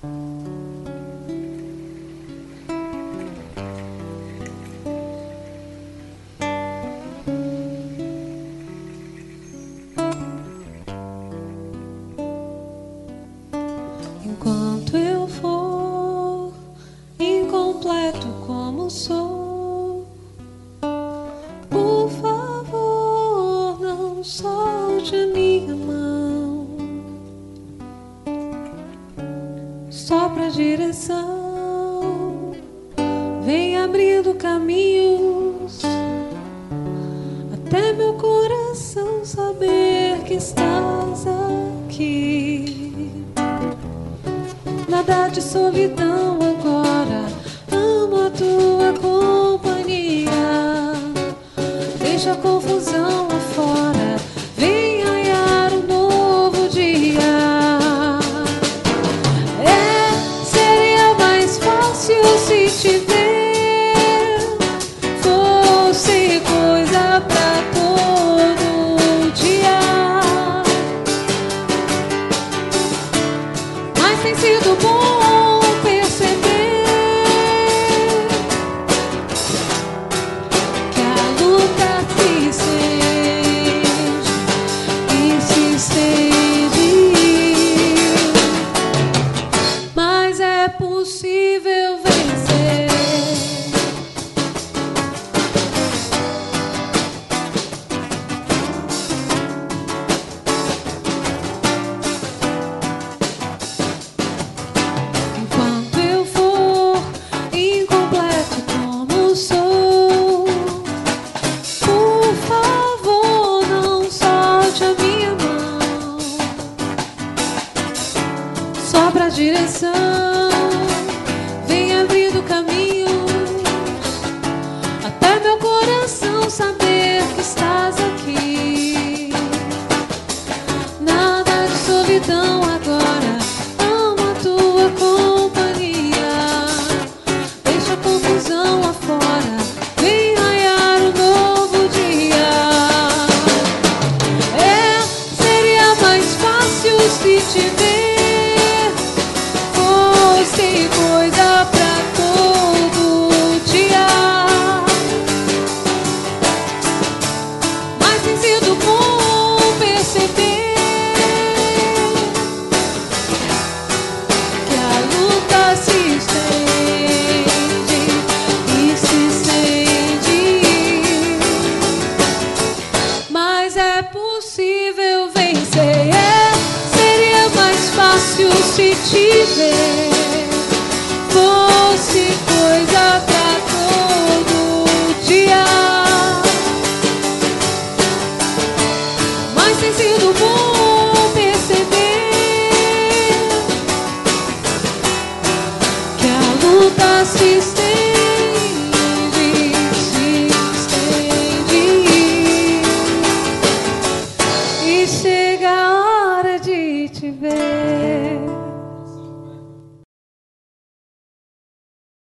Enquanto eu for incompleto como sou, por favor, não solte a minha mão. Sopra a direção, vem abrindo caminhos, até meu coração saber que estás aqui. Nada de solidão agora, amo a tua companhia. Deixa a confusão lá fora, vem raiar um novo dia. Seria mais fácil se te ver fosse coisa pra todo dia. Mas tem sido bom perceber que a luta se estende, mas é possível vencer. Enquanto eu for incompleto como sou, por favor, não solte a minha mão. Sopra a direção, vem abrindo caminhos, até meu coração saber que estás aqui. Nada de solidão agora, amo a tua companhia. Deixa a confusão lá fora, vem raiar um novo dia. Seria mais fácil se te ver fosse coisa pra todo dia. Mas tem sido bom perceber que a luta se estende e se estende, mas é possível vencer. Seria mais fácil se te ver fosse coisa pra todo dia. Mas tem sido bom perceber que a luta se estende.